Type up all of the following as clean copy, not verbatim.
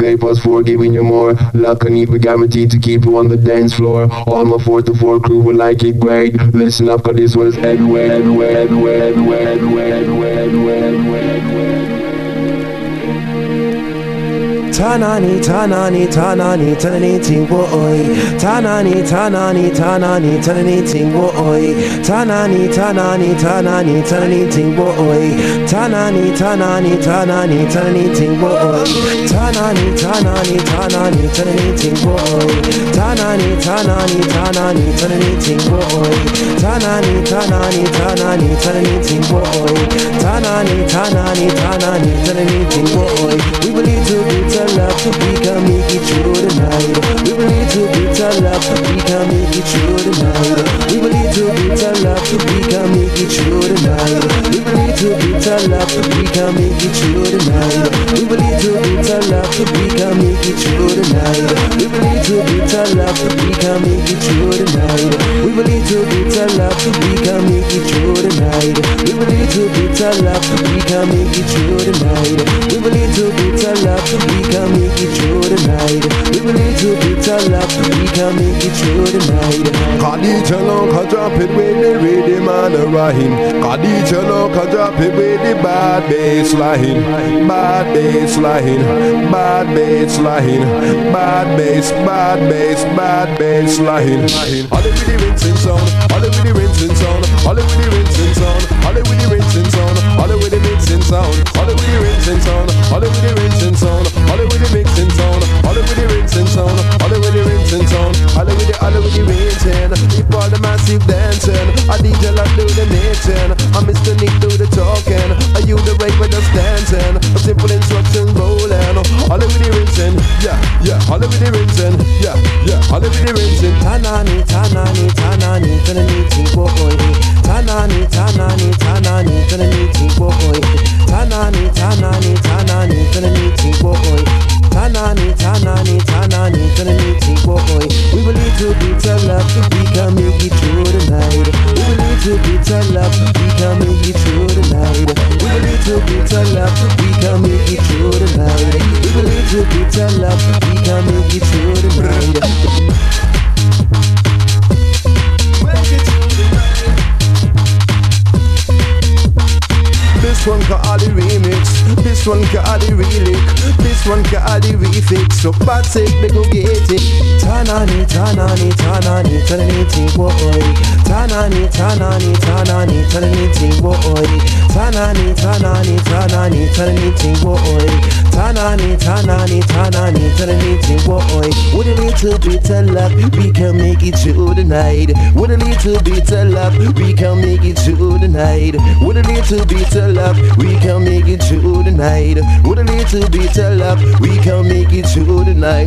Escape us for giving you more. Luck and evil guaranteed to keep you on the dance floor. All my 4-4 crew will like it great. Listen up, cause this one is everywhere, everywhere, everywhere, everywhere, everywhere, everywhere, everywhere, everywhere, everywhere. Tanani, tanani, tanani, tanani, tingo oi. Tanani, tanani, tanani, tanani, tingo oi. Tanani, tanani, tanani, tanani, tingo oi. Tanani, tanani, tanani, tanani, tingo oi. Tanani, tanani, tanani, tanani, tingo oi. Tanani, tanani, tanani, tanani, tingo oi. Tanani, tanani, tanani, tanani, tingo oi. Tanani, tanani, tanani, tanani, tingo oi. We believe to be love, we can make it through the night. We believe to be love, we can make it through the night. We believe to be love, we can make it through the night. We believe to be love, we can make it through the night. We believe to be love, we can make it through the night. We believe to be love, we can make it through the night. We believe to be love, we can make it through the night. We believe to be love, we can make it through the night. We believe to be love, we can make it through the night. We believe to be love, we can make it through the night. Kadija loka drop it with the rhythm and the rhyme. Kadija loka drop it with the bad bass line. Bad bass line, bad bass line, bad bass, bad bass, bad bass line. All it with the rinsing sound, all it with the rinsing sound, all it with the rinsing sound, all it with the rinsing sound, all it with the mixing sound, all it with the rinsing sound, all it with the rinsing sound, all it with the mixing sound, all it with the rinsing sound, all it with the rinsing sound, all it with the rinsing. If all the massive dancing, I DJ like do the mixing, I Mr. Nick do the talking, are you the right with us dancing? A simple instructions rolling, all it with the rinsing, yeah, yeah, all it with the rinsing, yeah, yeah, all it with the rinsing. Tanani, tanani, tanani, tanani, tingo oi. Tanani, tanani, tanani, tanani, tingo oi. Tanani, tanani, tanani, tanani, tingo oi. Tanani, tanani, tanani, tanani, tingo oi. We believe to be love, we can make it through the night. We believe to be love, we can make it through the night. We believe to be love, we can make it through the night. We believe to be love, we can make it through the night. This one got all the remix, this one got all the relic, this one got all the refix. So bad sake, they go get it. Tanani, tanani, tanani, tanani, tingo oi. Tanani, tanani, tanani, tanani, tingo oi. Tanani, tanani, tanani, tanani, tingo oi. Tanani, tanani, tanani, tanani, tingo oi. With a little bit of luck, we can make it through the night. With a little bit of luck, we can make it through the night. With a little bit of luck, we can make it through the night. With a little bit of luck, we can make it through the night.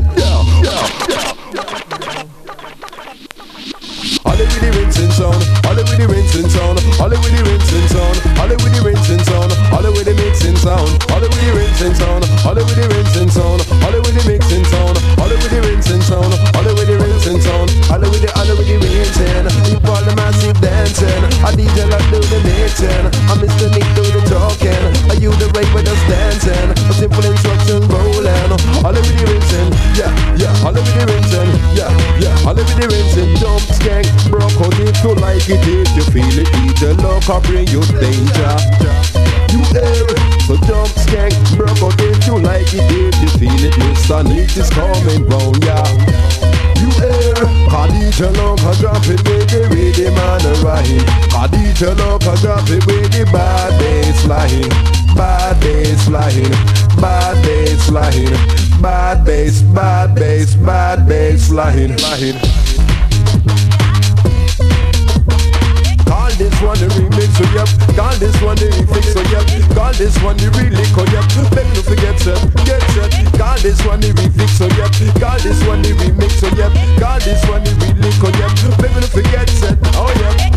All it with the rinsing sound, all it with the rinsing sound, all it with the rinsing sound, all it with the rinsing sound, all it with the mixing sound, all it with the rinsing sound, all it with the rinsing sound, all it with the mixing sound, all it with the rinsing sound, all it with the rinsing sound, all it with the rinsing. Keep all the massive dancing, I DJ like do the mixing, I Mr. Nick do the talking, are you the right with us dancing? A simple instructions rolling, all it with the rinsing, yeah, yeah, all it with the rinsing, yeah, yeah, all it with the rinsing. Jump skank, broke out if you like it, if you feel it, DJ look or bring you danger. You hear it, so jump skank, broke out if you like it, if you feel it, Mr. Nick is coming round, yeah. You hear Kadija look or drop it with the rhythm and the rhyme. Kadija look or drop it with the bad bass line. Bad bass line, bad bass line, bad bass, bad bass, bad bass line. Call this one the remix, so yep. Call this one the refix, so yep. Call this one the relic, oh yep. Make no forget set, get set. Call this one the refix, so yep. Call this one the remix, so yep. Call this one the relic, oh yep. Make no forget set, oh yep.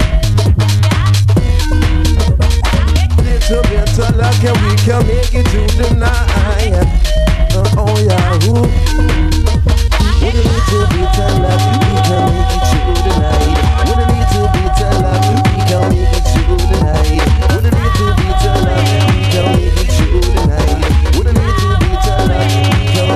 Little bit of luck and we can make it through the night. Oh yeah, ooh. With a little bit of luck, we can make it through the night. With a little bit of luck, we can make it through the night. With a little bit of luck, we can make it through the night. With a little bit of luck, we can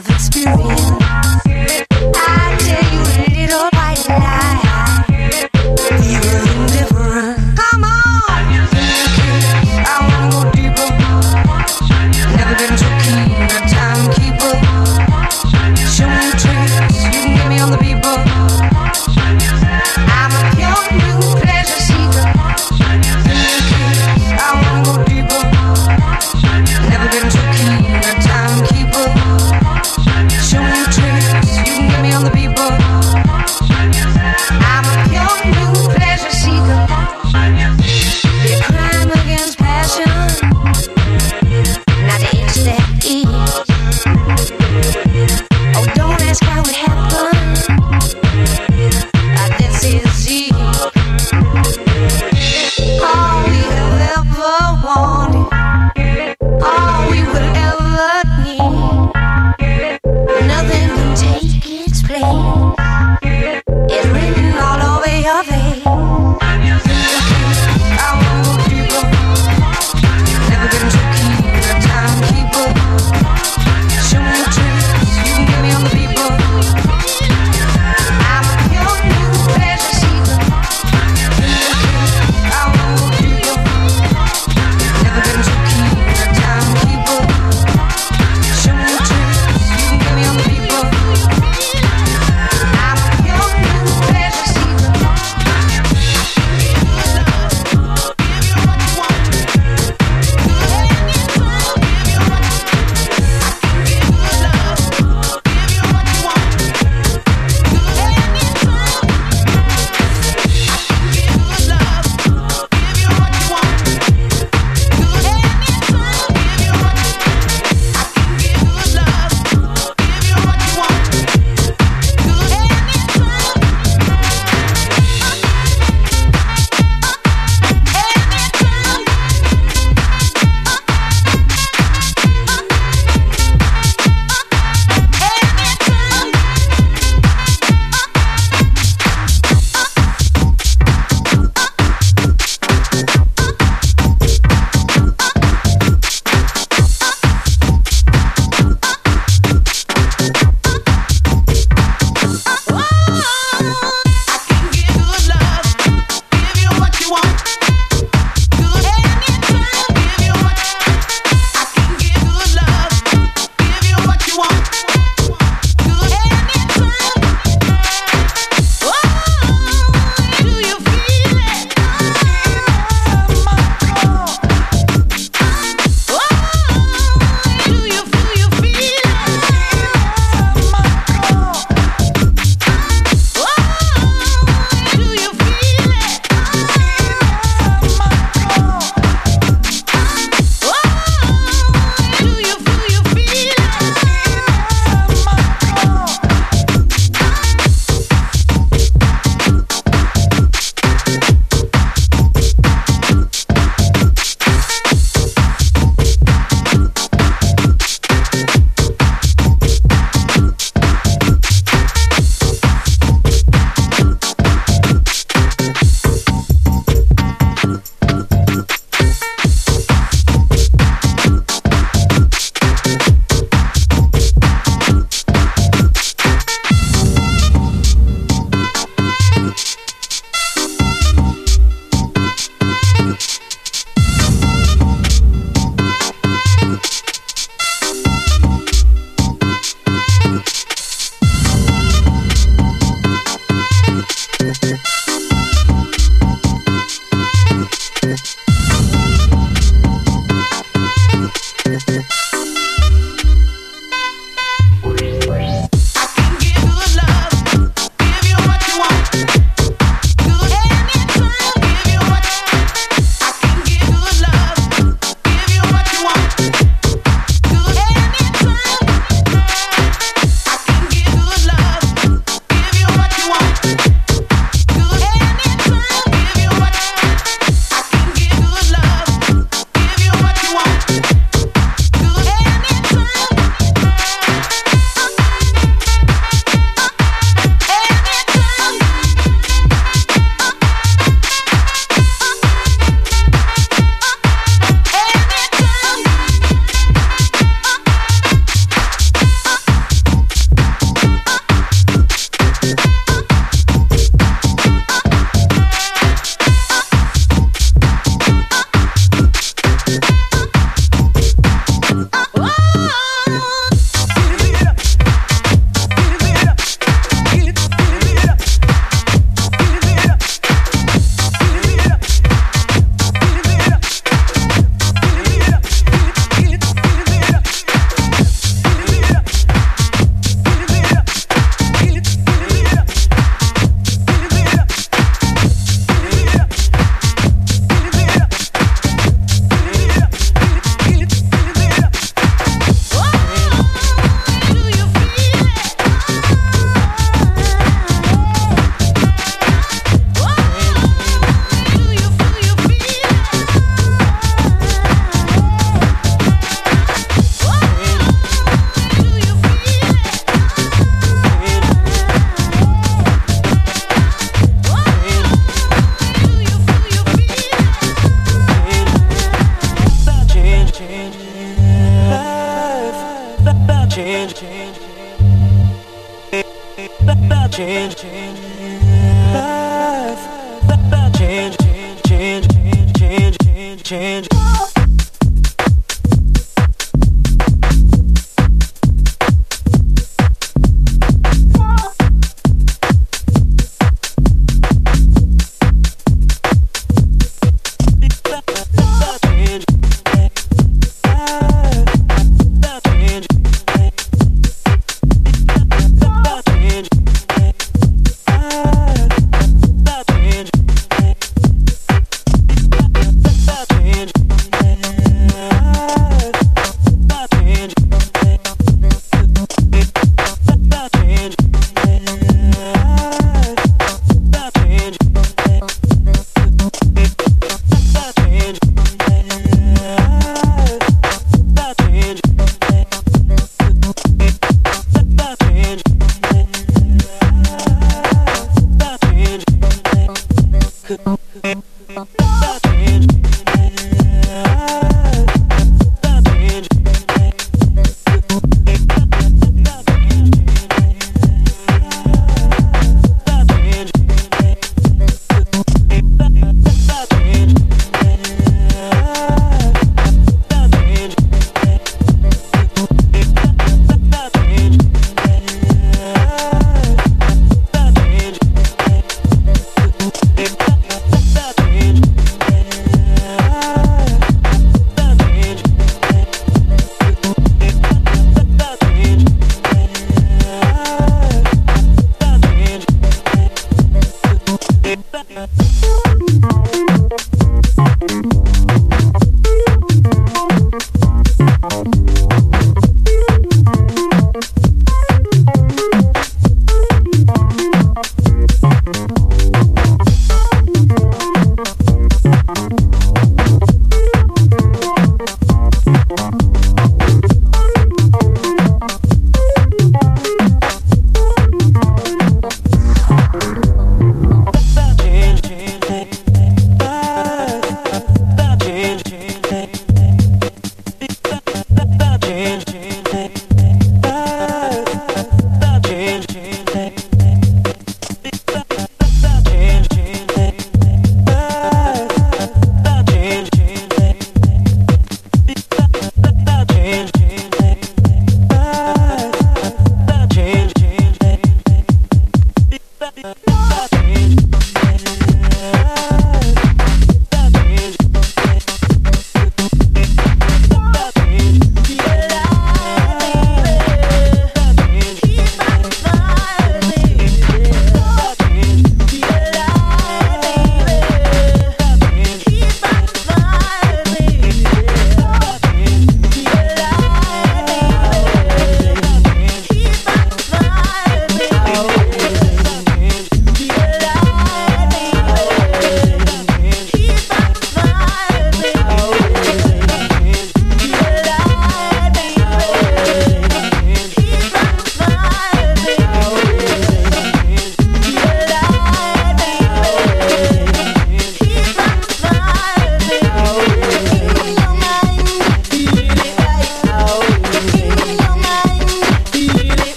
of experience. I tell you a little white lie. You're indifferent. Come on, I wanna go deeper. Never been so keen, a timekeeper. Show me tricks, you can get me on the people. I'm a pure new pleasure seeker. I wanna go deeper. Never been so keen, a timekeeper. Show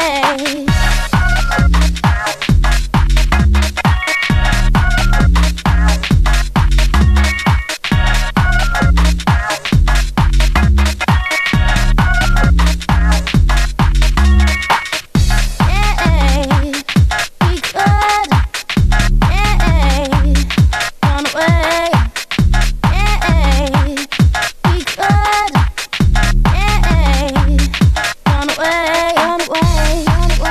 Run away,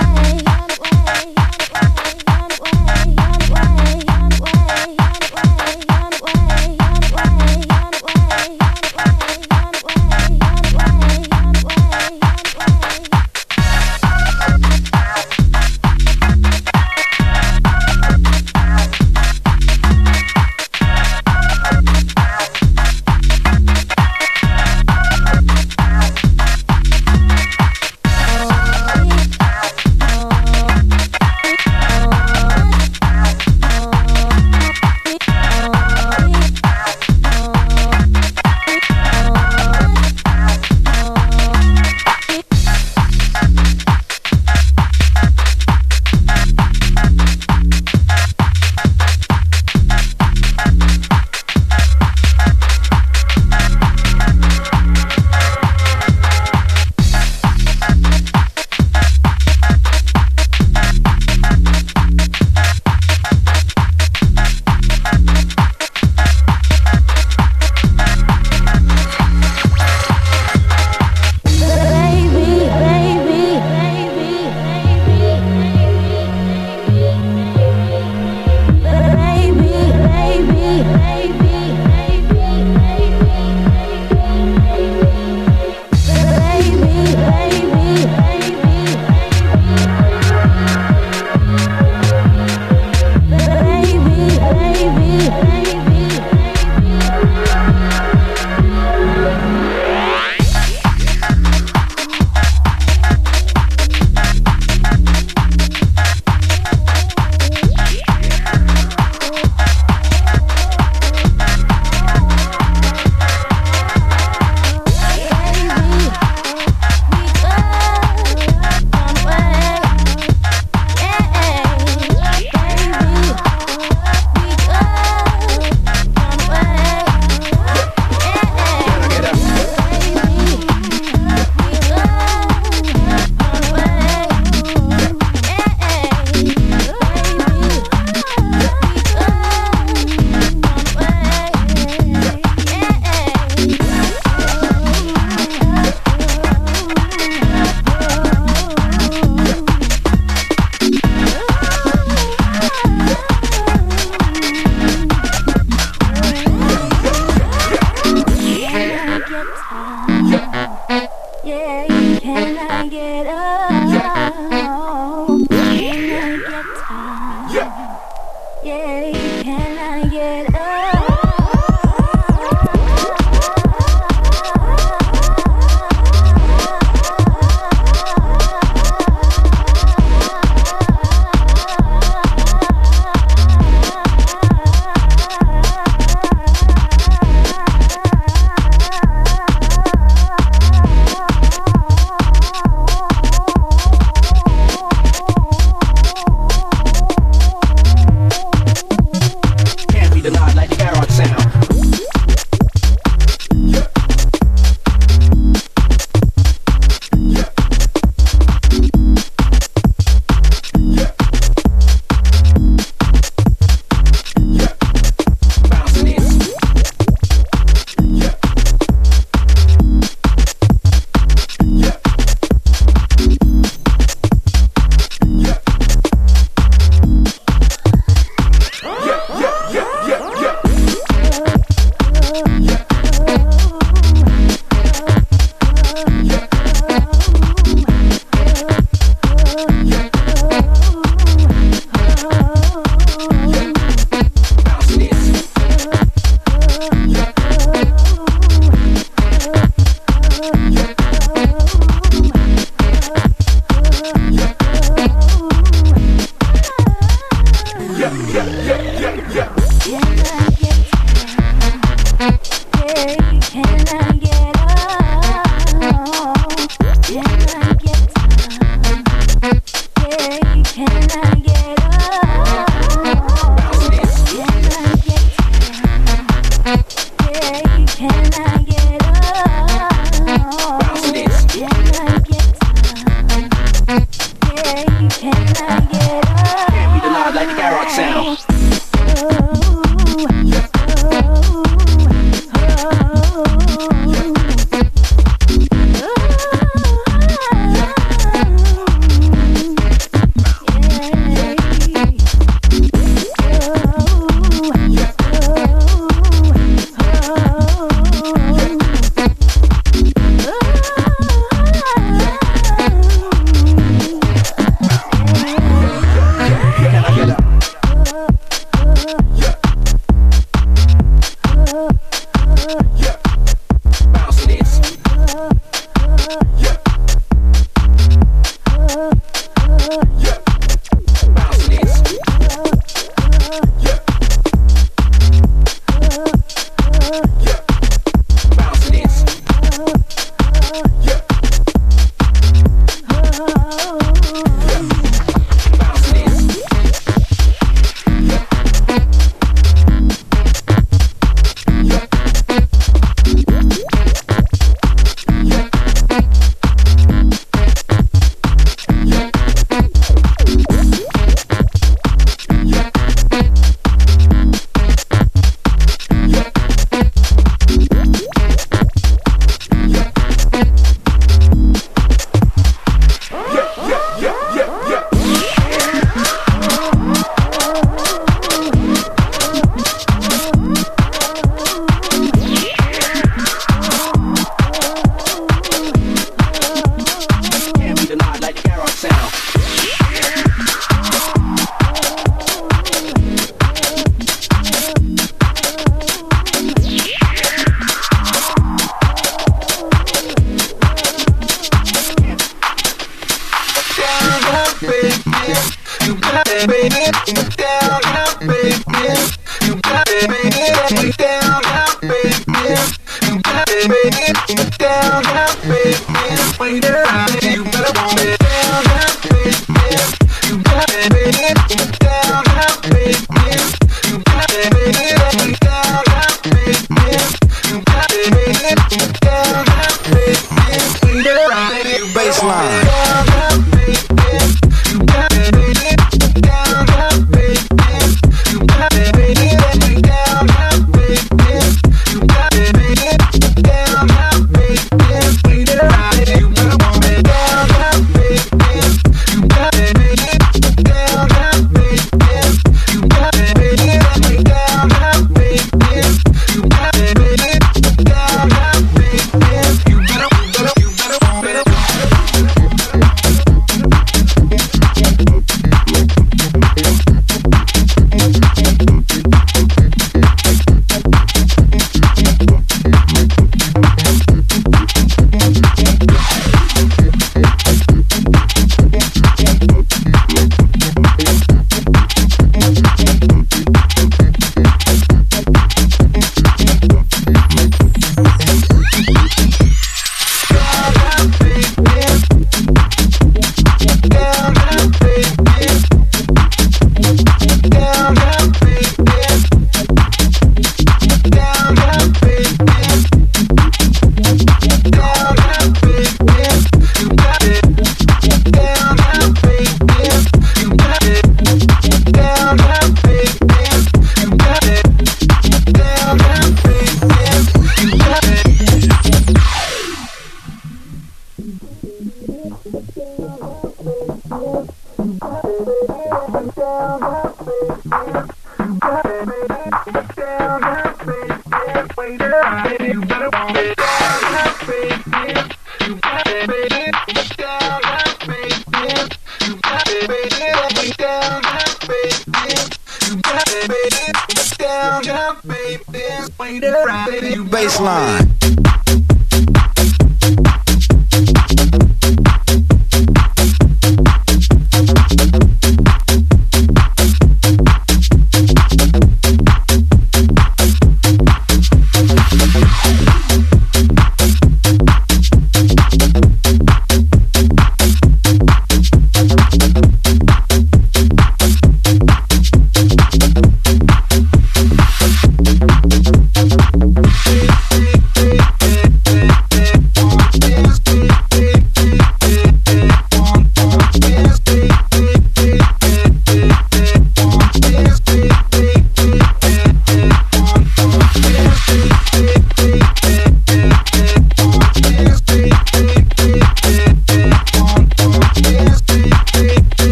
Baseline.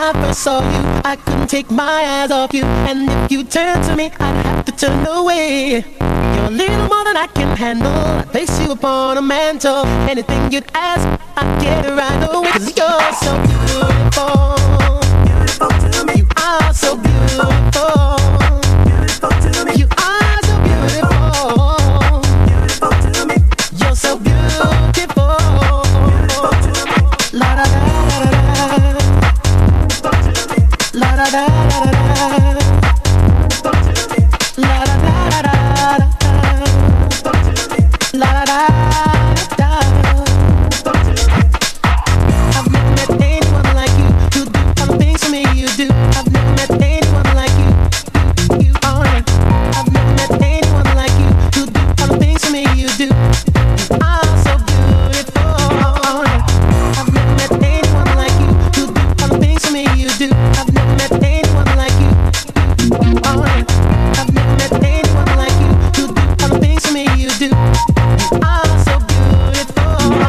I first saw you, I couldn't take my eyes off you. And if you turn to me, I'd have to turn away. You're a little more than I can handle. I place you upon a mantle. Anything you'd ask, I'd get it right away. 'Cause you're so beautiful. Beautiful to me. You are so beautiful. Beautiful to me. You are so beautiful. Beautiful to me. You're so beautiful. Beautiful to me. La da da da da. La da da da da. La da da da da. La da da da. I've never met anyone like you who do all the things for me you do. I've never met anyone like you. You are. I've never met anyone like you who do all the things for me you do. You are so beautiful. I've never met anyone like you who do all the things for me you do. I've never met anyone like you. You are. I've never met anyone like you who do all the things for me you do. You are so beautiful.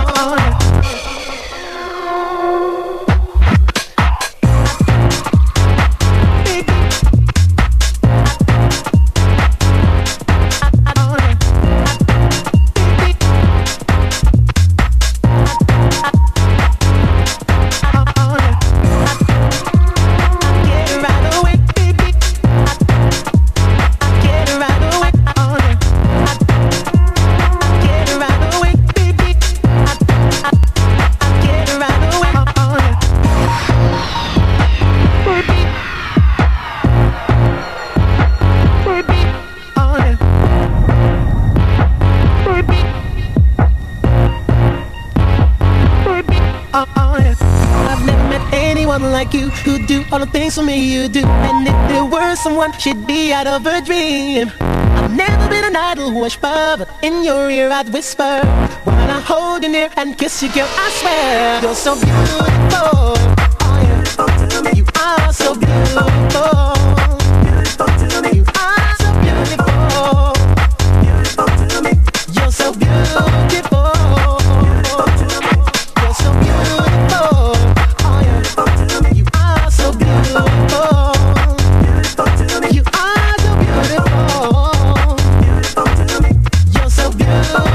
I've never met anyone like you who do all the things for me you do. And if there were someone, she'd be out of her dream. I've never been an idle worshiper, but in your ear I'd whisper when I hold you near and kiss you, girl, I swear you're so beautiful. Oh yeah, you are so beautiful. Beautiful to me. You are so beautiful. Beautiful to me. You're so beautiful. Beautiful to me. You're so beautiful. Oh yeah, you are so beautiful. Beautiful to me. You are so beautiful. Beautiful to me. You're so beautiful.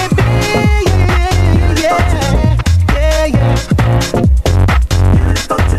Baby, yeah, yeah, yeah, yeah, yeah. Beautiful to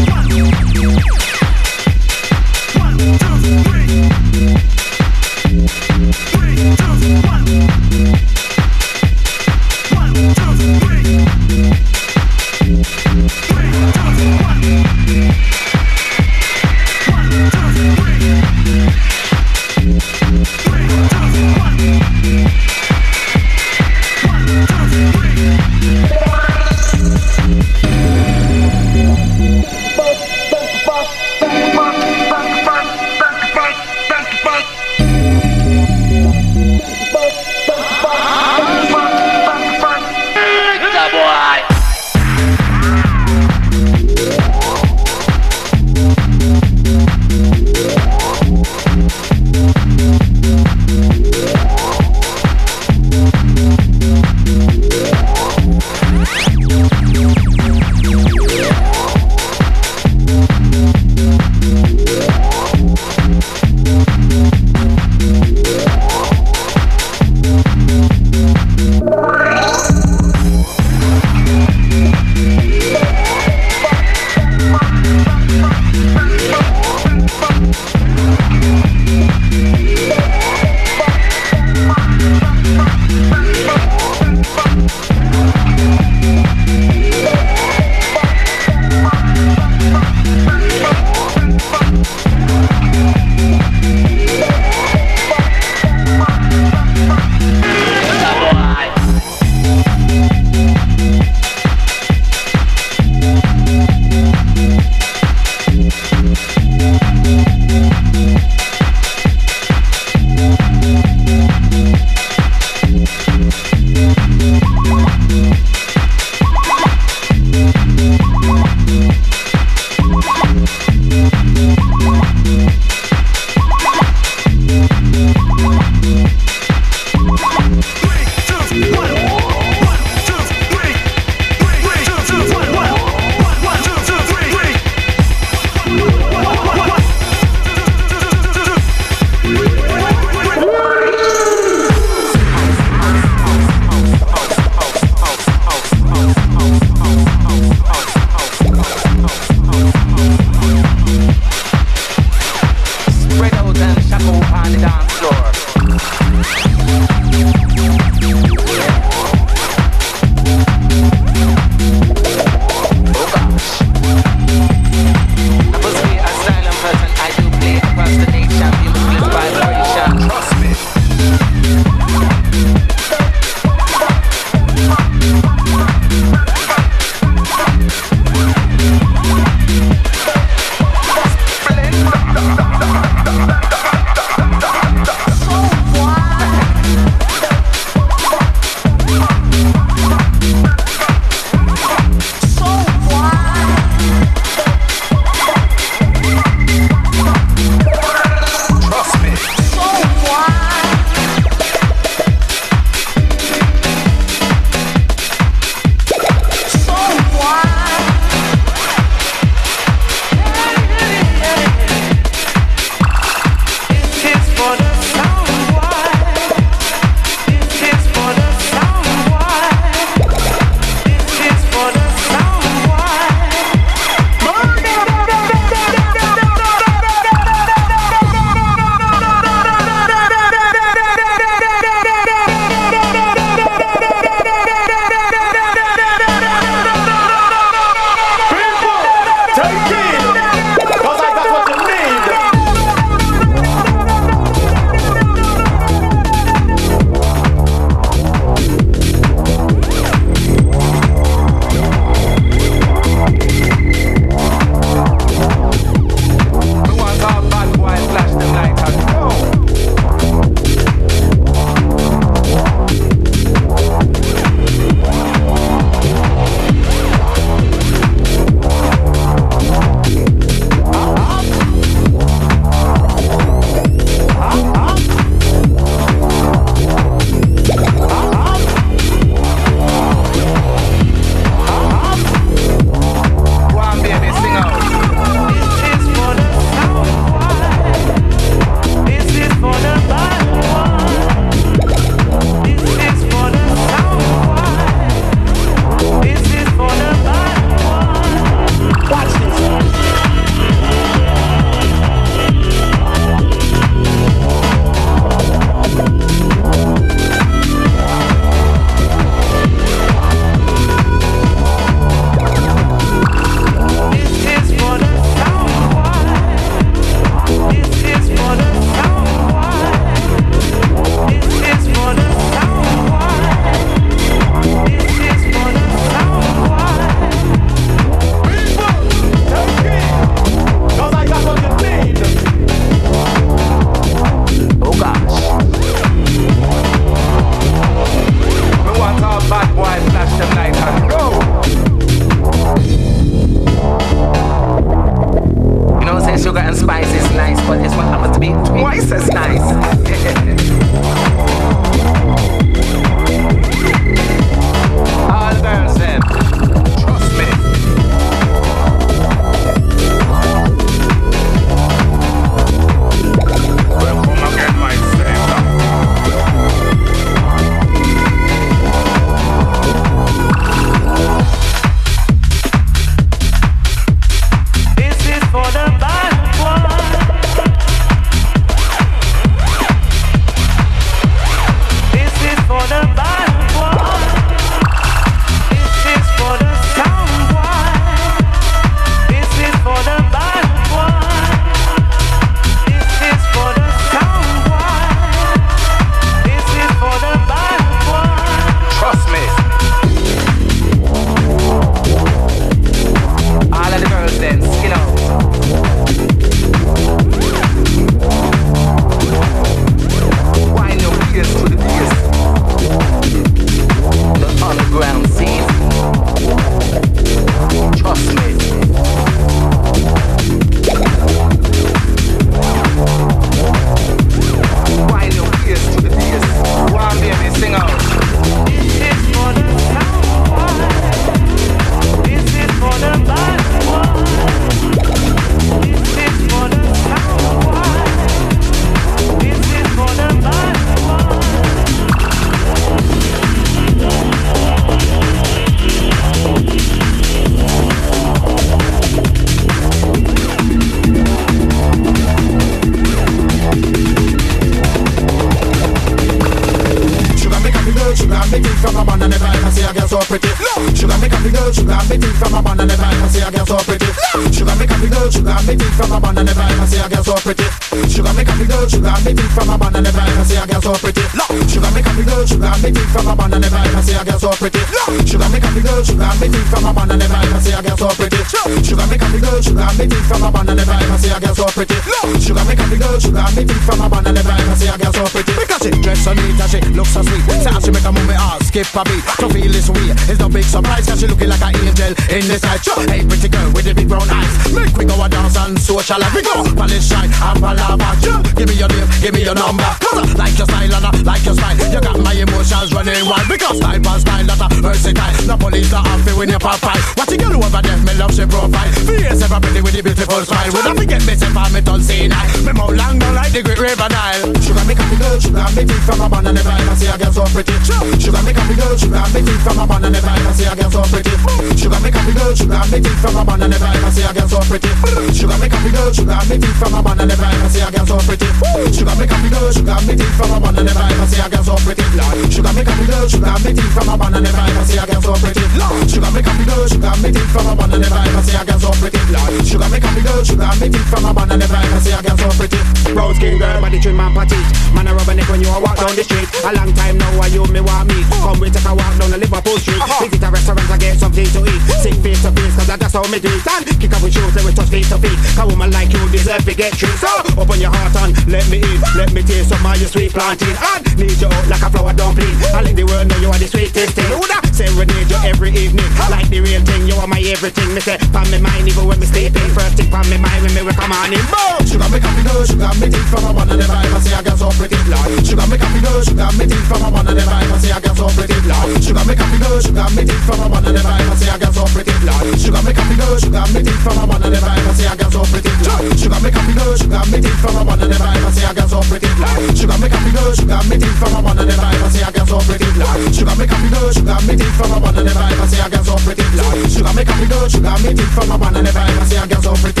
and the vibe, I say a girl so pretty. Sugar make a big girl, sugar me think from a band and the vibe, I say a girl so pretty. Sugar make a big girl, sugar me think from a band and the vibe, I say a girl so pretty. Sugar make a big girl, sugar me think from a band and the vibe, I say a girl so pretty. Sugar make a big girl, sugar me think from a band and the vibe, I say a girl so pretty. Sugar make a big girl, sugar me think from a band and the vibe, I say a girl so pretty. Sugar make a big girl, sugar me think from a band and the vibe, I say a girl so pretty. Sugar make a big girl, sugar me think from a band and the vibe, I say a girl so pretty. Because she dress so neat and she looks so sweet. Say she make a move me heart skip a beat. To feel this way is no big surprise, cause she looking like an angel in the sky. Hey pretty girl with the big brown eyes, make we go a dance and socialize. We go polish shine and palava. Give me your name, give me your number. Cause I like your style and I like your style. You got my emotions running wild. Because style for style that a versatile. No police not happy when you pop fight. What you girl over there, me love she profile. Face ever pretty with the beautiful smile. Would I forget me say for me don't see night. Me mouth long down like the great river Nile. Sugar make a big girl, sugar me think from a band and the vibe, I say a girl so pretty. Sugar make a big girl, sugar me think from a band and the vibe, I say a girl so pretty. Sugar make a big girl, sugar me think from a band and the vibe, I say a girl so pretty. Sugar make a big girl, sugar me think from a band and the vibe, I say a girl so pretty. Sugar make a big girl, sugar me think from a band and the vibe, I say a girl so pretty. Sugar make a big girl, sugar me think from a band and the vibe, I say a girl so pretty. Sugar make a big girl, sugar me think from a band and the vibe, I say a girl so pretty. Sugar make a big girl, sugar me think from a band and the vibe, I say a girl so pretty. Brown skin girl, body trim and petite. Man a rub a neck when you a walk down the street. A long time now, why you me want me? Come we take a walk down the Liverpool street. Visit a restaurant and get something to eat. Sit face to face, cause that's how me do it. And kick up with shoes, let me touch feet to feet. A woman like you deserve to get treated. So open your heart and let me in. Let me taste some of your sweet planting. And need you out like a flower dumpling. I let the world know you are the sweetest thing. Serenade you every evening. Like the real thing, you are my everything. Me say, from me mind even when me sleeping. First thing from me mind when me wake up morning. Boom! Sugar make a big girl, sugar me think from a band and the vibe, I say a girl so pretty. Sugar make a big girl, sugar me think from a band and the vibe, I say a girl so pretty. Sugar make a big girl, sugar me think from a band and the vibe, I say a girl so pretty. Sugar make a big girl, sugar me think from a band and the vibe, I say a girl so pretty. Sugar make a big girl, sugar me think from a band and the vibe, I say a girl so pretty. Sugar make a big girl, sugar me think from a band and the vibe, I say a girl so pretty. Sugar make a big girl, sugar me think from a band and the vibe, I say a girl so pretty. Sugar make a big girl, sugar me think from a band and the vibe, I say a girl so pretty.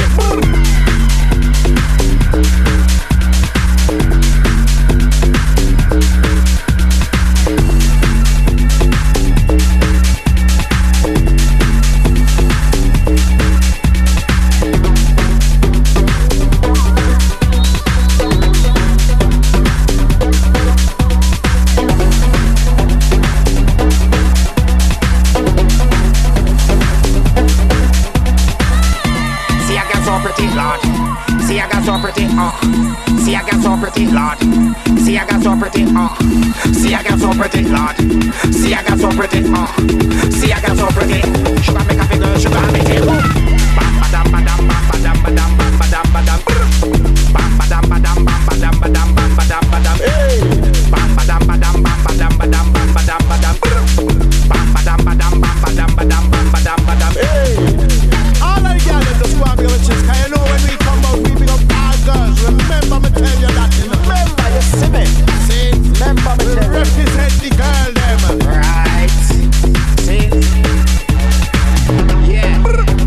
See I got so pretty, See I got so pretty, Lord. See I got so pretty, See I got so pretty, Lord. See I got so pretty, See I got so pretty. Sugar make a big girl, sugar make it. Bam badam badam bam badam badam bam badam badam. Bam badam badam bam badam badam bam badam badam. Bam badam badam bam badam badam bam badam badam. Bam badam badam bam badam badam bam badam badam. All I got is the swag of chicks. Cause you know when we come out, we pick up all girls. Remember me tell you that. Remember, you see me. See, remember me tell you. Represent the girl, them. Right. See. Yeah.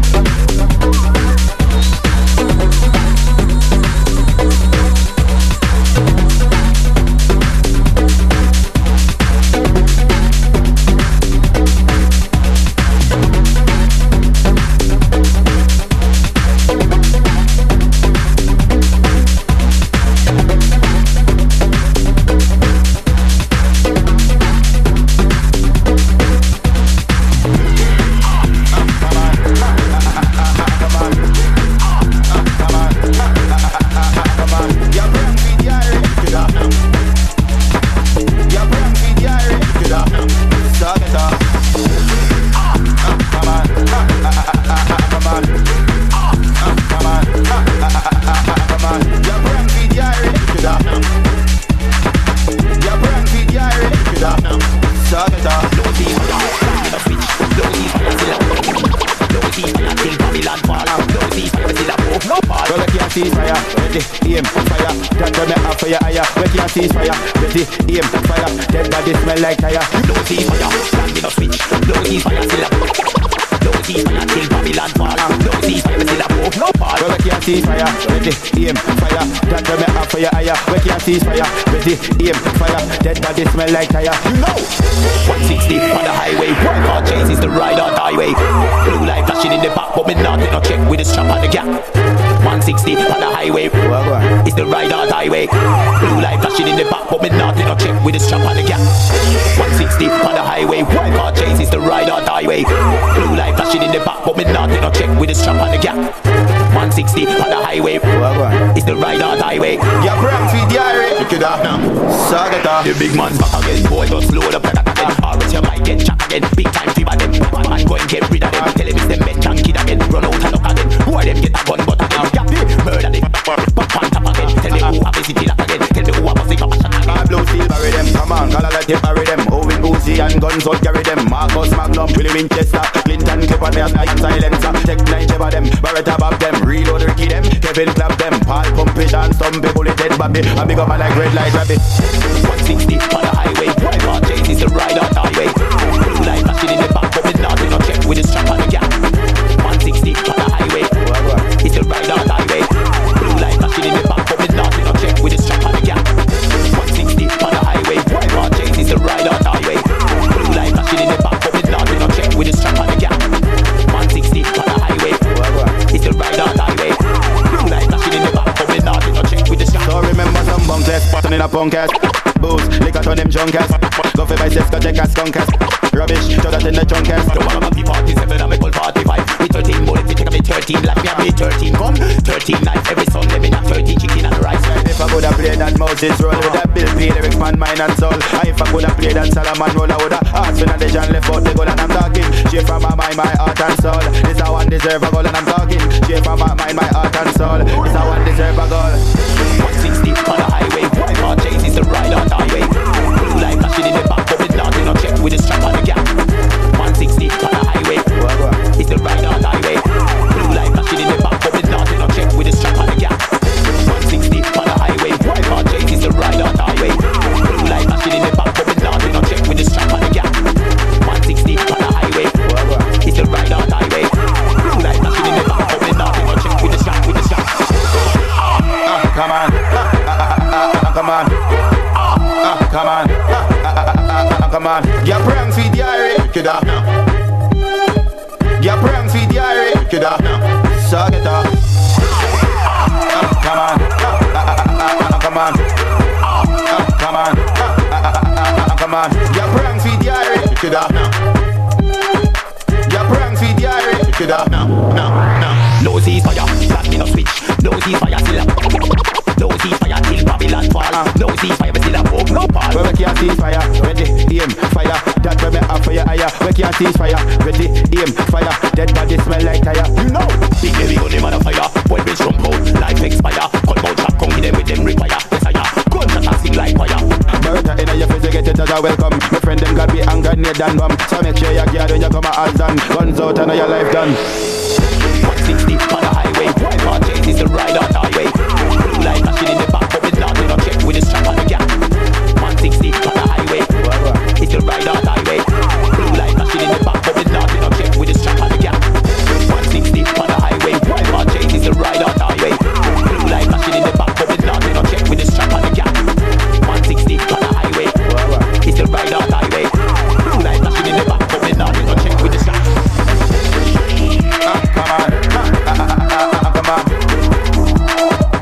Aim fire, dead body smell like tire. Don't see fire, stand in a switch. Don't see fire, still a. Don't see fire, till Babylon fall. Don't see fire, still a move, no fall. Well, I can't can't see fire. Ready, aim, fire. That where me up for your eye. We can't see fire. Ready, aim, fire. Dead body smell like tire. You know. 160 on the highway. One car chases the ride on the highway. Blue light flashing in the back, but me not in no check with the strap on the gap. 160 on the highway. It's the ride on the highway. Blue light flashing in the back, but me not in no check with the strap on the gap. 160 on the highway. One car chases the ride on the highway. Blue light flashing in the back, but me not in no check with the strap on the gap. 160 on the highway. It's the ride on the highway. Yeah, bram feed the highway. Pick it up now. Sagata. The big man's back again. Boy, just load up again. Or else you might get shot again. Big time fever them. Bad man go and get rid of them. Tell him it's them men can kid again. Run out and look again. Boy, them get a gun but again. Murder them. Pop on top again. Tell me who have a city lock again. Tell me who have a sick of a shot again. Blue steel bury them. Come on, call a let him bury them. Owen Uzi and guns out carry them. Marcus Magnum, Willie Winchester, Clinton clip on their silencer. Tech 9 jabber them. Beretta bob them. Reload Ricky them. Kevin clap them. Paul Pumpish and some people bulleted Bobby. And big up a like red light rabbit. 160 on the highway. One car chases the ride on the highway. Blue light flashing in the back, but me not in no check with the strap on the gap. 160 on the highway. It's the ride on the highway. Blue light flashing in the back, but me not in no check with the strap on the gap. 160 on the highway. One car chases the ride on the highway. Blue light flashing in the back, but me not in no check with the strap on the gap. 160 on the highway. It's the ride on the highway. Blue light flashing in the back, but me not in no check with the strap. So remember some bunkless, button in a punk ass. Booze, liquor to them junk ass. Go for biceps, go check ass, skunk ass. Rubbish, throw that in the junk ass. Don't wanna be 47, I'm a 45. With 13 bullets, we take up the 13 like me have me 13 gun. 13 knife, every Sunday me have 30 chicken and rice. If I could have played that Moses roll with that Bill P, lyrics man, mind and soul. And if I could have played that Solomon roll, I would have asked for the John left out the goal and I'm talking. Straight from my mind, my heart and soul. This a one deserve a goal and I'm talking. Straight from my mind, my heart and soul. This a one deserve a goal. 160 on the highway, one car chases the ride on the highway. Blue light flashing in the back, but it's not in no check with the strap on the gap. 160 on the highway, it's the ride on the highway. Blue light flashing in the back, but it's not in no check with the strap on the gap. 160 on the highway, one car chases the ride on the highway. Blue light flashing in the back, but it's not in no check with the strap on the gap. 160 on the highway, it's the ride on the highway. Blue light flashing in the back, but it's not in no check with the strap, with the strap. Come on, come on, come on, come on. Yeah, prank feed the irie, pick it up now. Yeah, prank feed the irie, pick it up now. Suck it up. Come on, come on, come on, come on. Yeah, prank feed the irie, pick it up now. Yeah, prank feed the irie, pick it up now. No ceasefire, flash me no switch. No ceasefire, still up. No ceasefire till Babylon fall. No ceasefire, but still a hope no fall. Where we can't see fire, ready, aim, fire. That where me up for your eye. We can't see fire, ready, aim, fire. Dead body smell like tire. You know. Big heavy gun him on a fire. Boy bitch from out, life expire. Cut out trap, come with them require. Desire, gunshot a sing like fire. Beretta in your face, you get it as a welcome. My friend them got be angry, grenade and bomb. So make sure you guard when you come a hands done. Guns out and your life done. 160 on the highway, one car chases the ride on the highway. Blue light flashing in the back, but it's not in no check with the strap on the gap. 160 on the highway, it's the ride on the highway. Blue light flashing in the back, but it's not in no check with the strap on the gap. 160 on the highway, one car chases the ride on the highway. Blue light flashing in the back, but it's not in no check with the strap on the gap. 160 on the highway, it's the ride on the highway. Blue light flashing in the back, but it's not in no check with the strap. Come on, come on.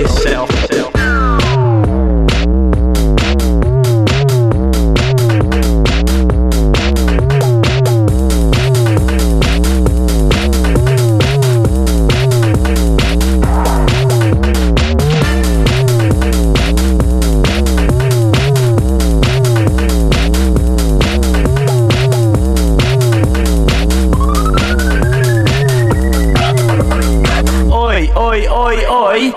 yourself. Oi, oi, oi.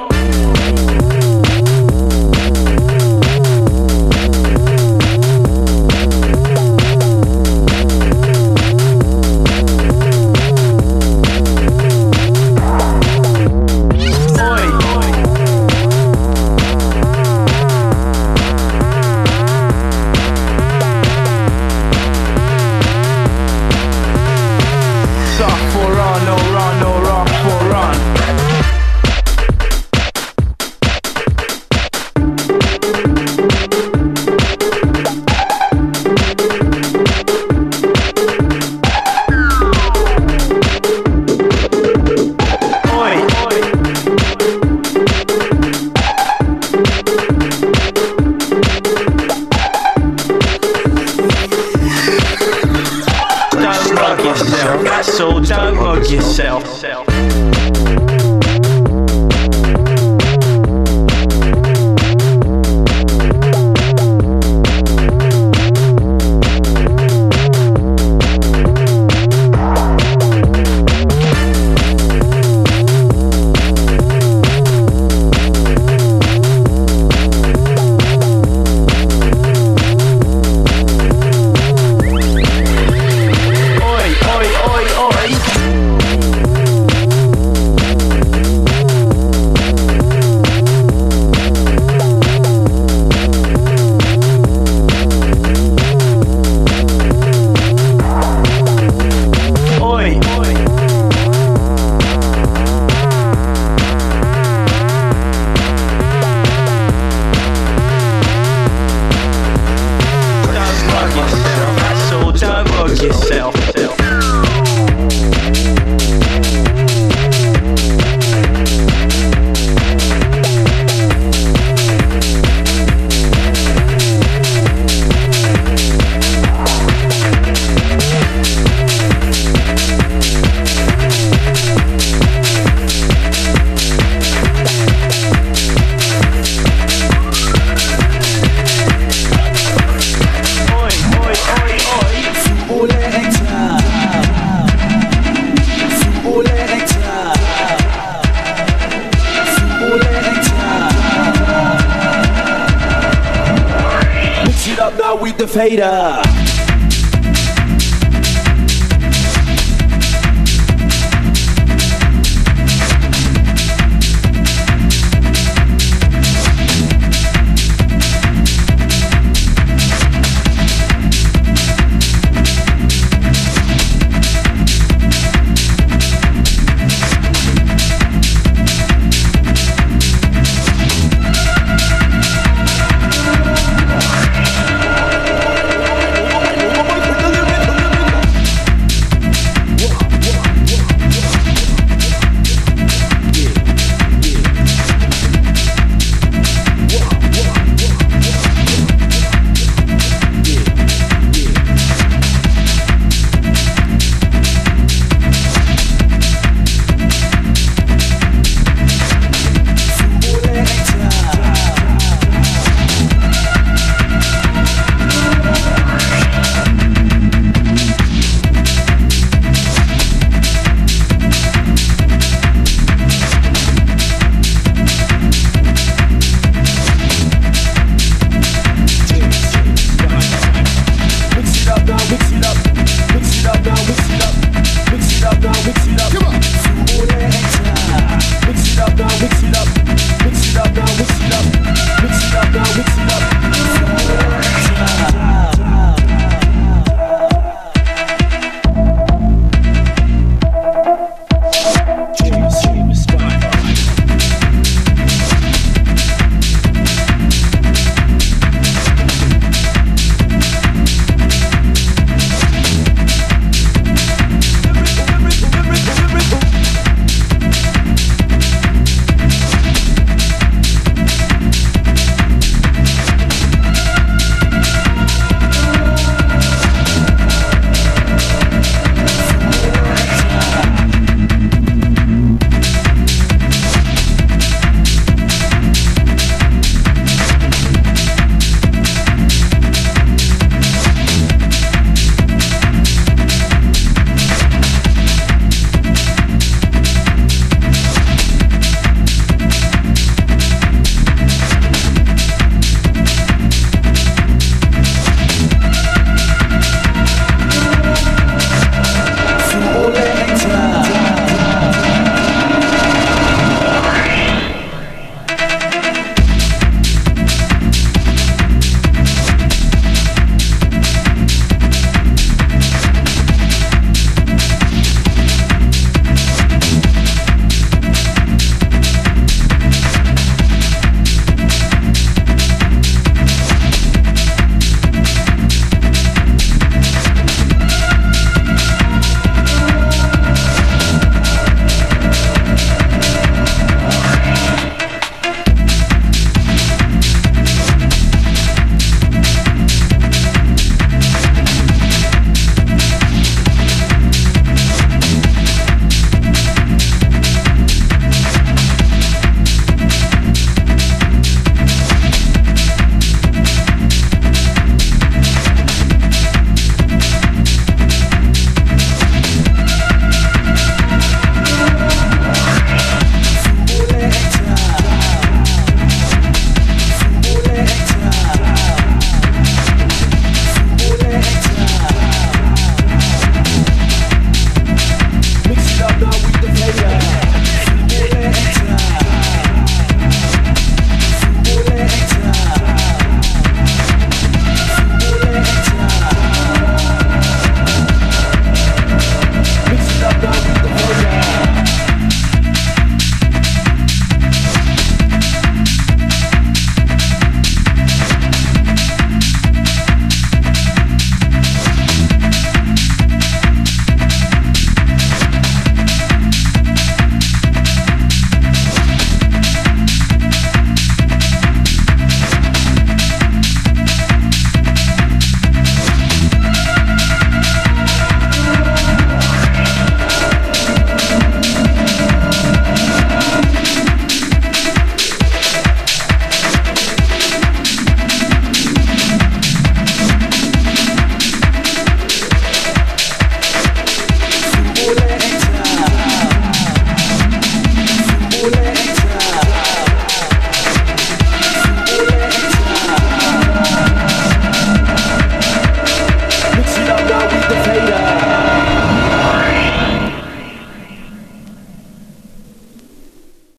So don't mug yourself. Yourself. With the fader.